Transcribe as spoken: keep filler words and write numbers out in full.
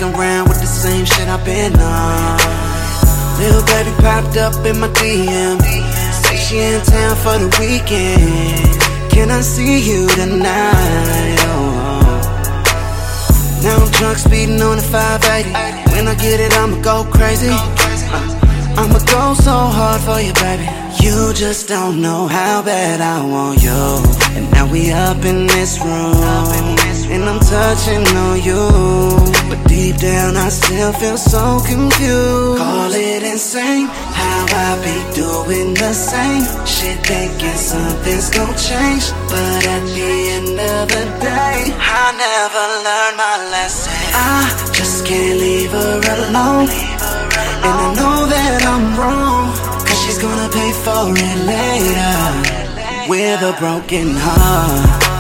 around with the same shit I've been on. Little baby popped up in my D M, say she in town for the weekend. Can I see you tonight? Oh. Now I'm drunk speeding on the five eighty. When I get it, I'ma go crazy. uh, I'ma go so hard for you, baby. You just don't know how bad I want you. And now we up in this room, and I'm touching on you, but deep down I still feel so confused. Call it insane how I be doing the same shit, thinking something's gon' change, but at the end of the day I never learned my lesson. I just can't leave her alone, and I know that I'm wrong, she's gonna pay for it later with a broken heart.